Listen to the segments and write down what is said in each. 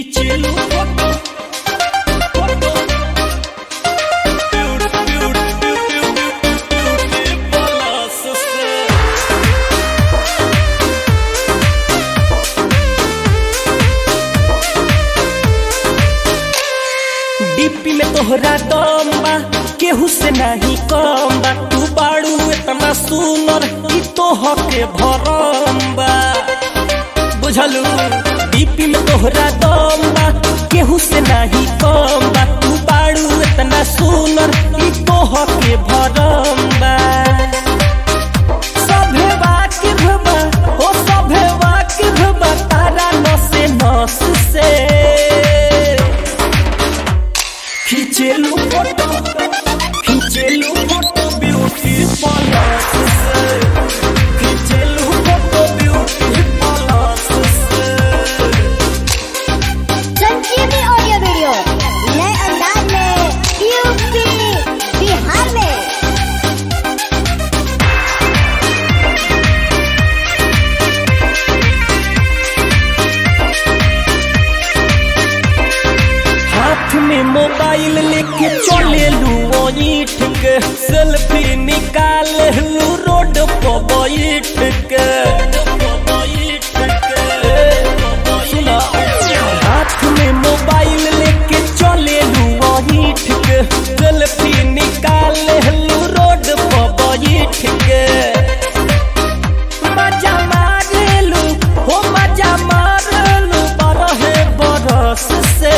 DP में तोहरा दम बा केहू से नहीं कम बा। तू बाड़ू इतना सुनर कि तोहके भरम बा, बुझलू। डीपी में तोहरा दम बा केहू से नहीं कम बा। तू बाड़ू इतना सुनर कि तोहके भरम बा। सभे वाकिफ बा, ओ सभे वाकिफ बा तारा नसे नस से। खींचेलू फोटो ब्यूटी प्लस से। खींचेलू फोटो ब्यूटी प्लस से। संजीवनी ऑडियो वीडियो नए अंदाज में यूपी बिहार में। हाथ में मोबाइल लेके चले लू ईट के। सेल्फी निकाल लू रोड पर बैठ के। सुना, हाथ में मोबाइल लेके चले लू ईट के। सेल्फी निकाल लू रोड पर बैठ के। मजा मारेलू हो मजा मारेलू बरहे बरस से।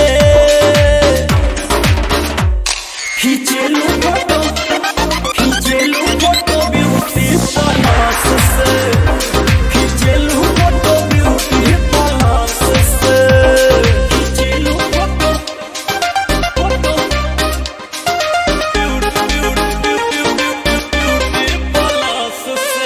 खींचेलू फोटो ब्यूटी प्लस से। खींचेलू फोटो ब्यूटी प्लस से। खींचेलू फोटो ब्यूटी प्लस से।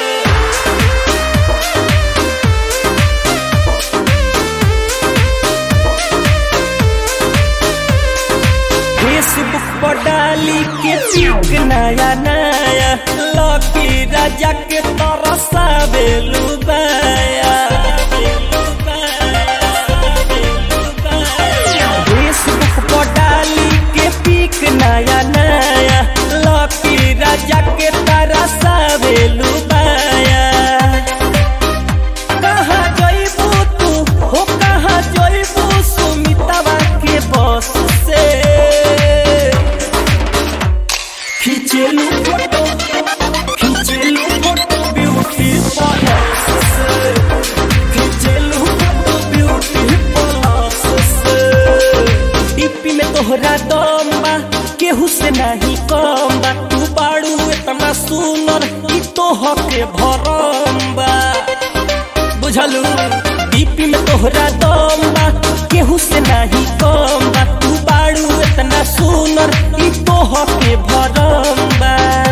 फेसबुक पर डाली के पिक नया नया। लकी राजा के तरसावेलू बाया। फेसबुक पर डाली के पिक नया नया। लकी राजा के तरसावेलू बाया। कहाँ जइबू तू हो कहाँ जइबू सुमितवा के बस से। खींचेलू फोटो ब्यूटी प्लस से। खींचेलू फोटो ब्यूटी प्लस से। डीपी में तोहरा दम बा केहू से नहीं कम बा। तू बाड़ू इतना सुनर कि तोहके भरम बा, बुझलू। डीपी में तोहरा दम बा केहू से नहीं कम बा। तू बाड़ू इतना सुनर कि तोहके भरम बा।